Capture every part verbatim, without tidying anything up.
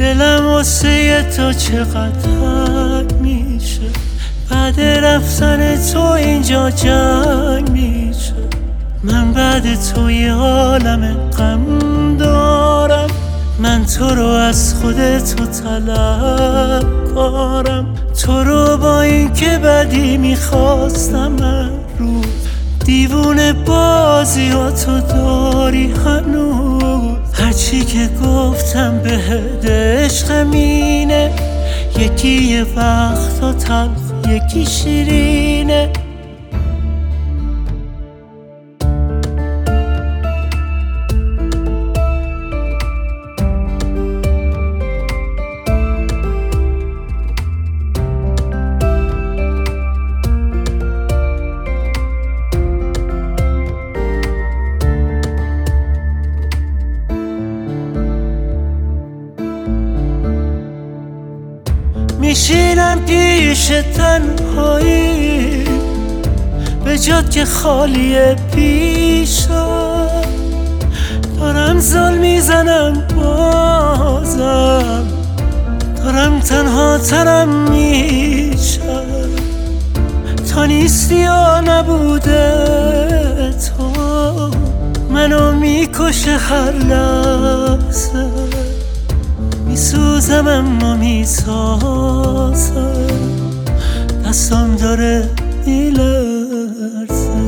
دلم واسه تو چقدر میشه، بعد رفتن تو اینجا جنگ میشه. من بعد تو یه عالم غم دارم، من تو رو از خودت تو طلبکارم. تو رو با این که بدی میخواستم من رو دیوونه بازی ها تو داری هنوز. هرچی که گفتم بهت عشقمینه، یکی یه وقتا تلخ یکی شیرینه. میشینم پیش تنهایی به جات که خالیه پیشم، دارم زل میزنم بازم، دارم تنها ترم میشم. تا نیستی یا نبوده تو منو میکشه هر لحظه. میسوزم اما میسازم، دستم داره میلرزه.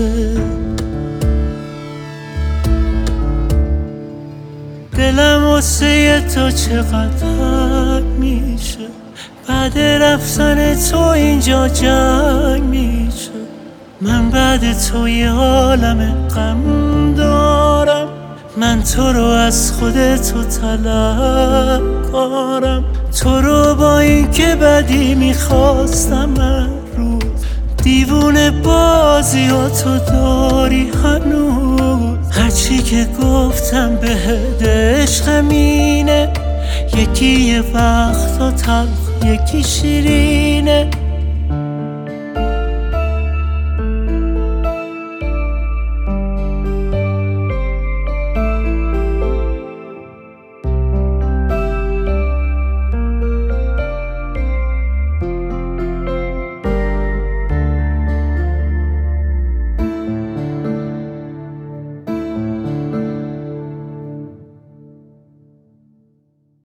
دلم واسه تو چقدر میشه، بعد رفتن تو اینجا جنگ میشه. من بعد تو یه عالم غم دارم، من تو رو از خودت تو طلبکارم. تو رو با این که بدی میخواستم من رو دیوونه بازی ها تو داری هنوز. هرچی که گفتم بهت عشقمینه، یکی یه وقتا تلخ یکی شیرینه.